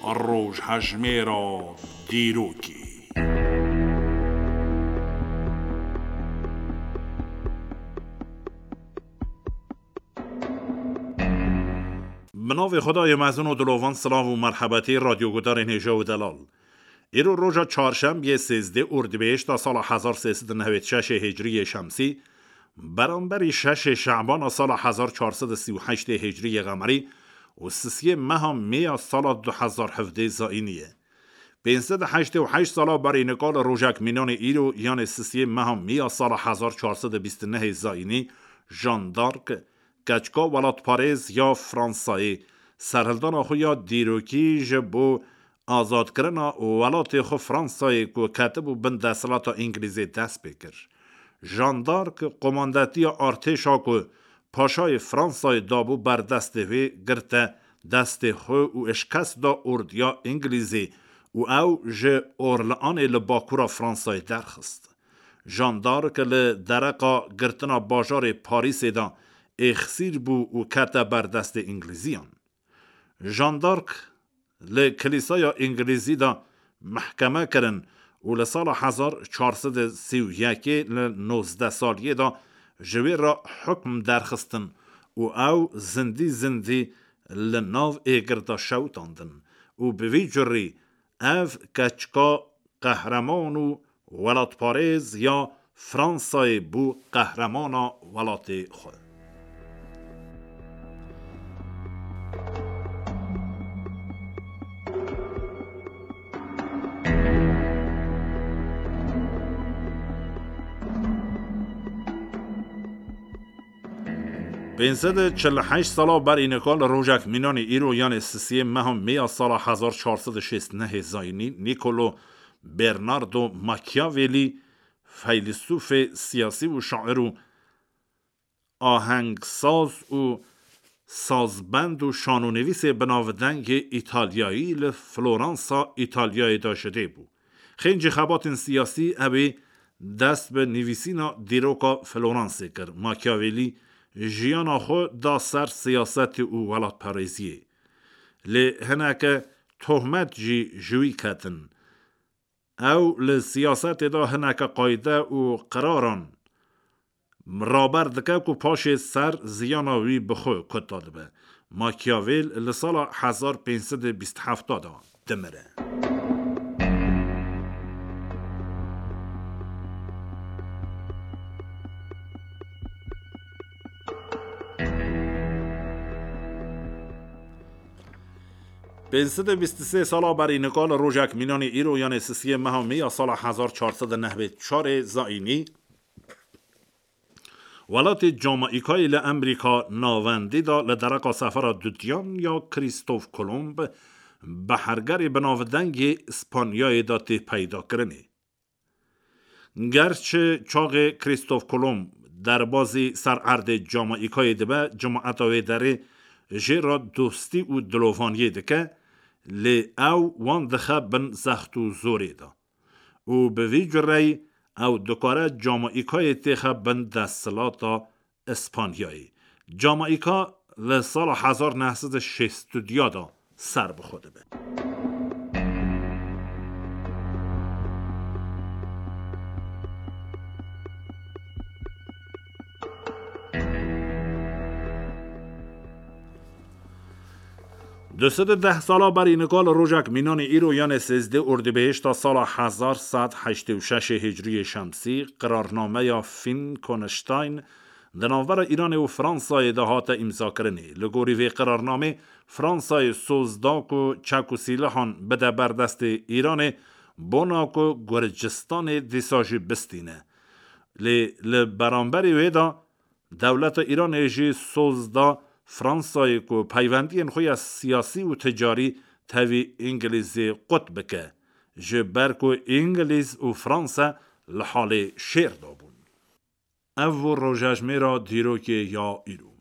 روش هجمه را دیروکی. بناو خدای مزون و دلوان سلام و مرحبتی رادیو گدار نیجه و دلال. ایرو روژا چهارشنبه 13 اردیبهشت تا سال 1396 هجری شمسی برانبری 6 شعبان سال 1438 هجری قمری و 3 ماه می سال 2017 زائینیه. 588 سال برای نقال روژک مینان ایرو یعنی 3 ماه می سال 1429 زائینی ژان دارک کچکا ولات پاریز یا فرانسایی سرهلدان آخو یا دیروکی جبو آزاد کرنا ولات خو فرانسایی که کتب و بند دستلات انگلیزی دست بکر. ژان دارک قماندتی ارتشا که پاشای فرانسای دابو بر دست وی گرته دست خو و اشکست دا اردیا انگلیزی و او جه اورلان لباکورا فرانسای درخست. ژان دارک لدرقا گرتنا باجار پاریس دا اخسیر بو و کتا بر دست انگلیزیان. ژان دارک لکلیسای انگلیزی دا محکمه کرن و لسال 1431 ل19 سالیه دا جوی را حکم درخستن و او زندی لناو ایگر دا شوتاندن و بوی جری او کچکا قهرمان و ولات پاریز یا فرانسای بو قهرمانا ولات خود. بینزد 48 سالا بر اینکال روژک مینان ایرو یعنی 3 ماه می سال 1469 زاینی نیکولو برناردو ماکیاولی فیلسوف سیاسی و شاعر و آهنگساز و سازبند و شانونویس بناودنگ ایتالیایی لفلورانسا ایتالیایی داشته بود. خیلی خبات سیاسی اوی دست به نویسینا دیروکا فلورانسی کرد. ماکیاولی جیانا خو دا سر سیاست او ولات پاریزیه. هنک تهمت جوی کتن. او لسیاست دا هنک قایده و قراران رابر دکه که پاش سر زیاناوی بخو کتاد به. ماکیاویل لسال 1527 دا دمره. به 23 سالا بر اینکال روژک مینان ایرو یعنی 3 ماه می سال 1494 زائینی ولات جامائیکای لامریکا ناوندی دا لدرقا سفر دوتیان یا کریستوف کولومب بحرگر بناودنگ اسپانیای دا تی پیدا کرنه. گرچه چاق کریستوف کولومب در بازی سرعرد جامائیکای دبه جماعتاوی داره جرا دوستی و دلوفانیه دکه لی او وان دخه بن زخت و زوری دا و به وی جرهی او دکاره جامائیکای تیخه بن دستلاتا اسپانیایی. جامائیکا لسال 1960 دا سر بخوده به. دوسد 10 سالا بر اینکال روژک مینان ایرو یعنی 13 اردیبهشت تا سال 1186 هجری شمسی قرارنامه یا فین کنشتاین دناور ایران و فرانسای دهات امضا کرنه. لگوری وی قرارنامه فرانسای سوزداک و چک و سیلهان بده بر دست ایران بوناک و گرجستان دیساجی بستینه. لبرانبری ویدا دولت ایران ایجی سوزدا فرانسای کو پیوندی خوی سیاسی و تجاری تاوی انگلیزی قطب که جبر کو انگلیز و فرانسه لحال شیر دابون. او روژاج میرا دیروکی یا ایرو.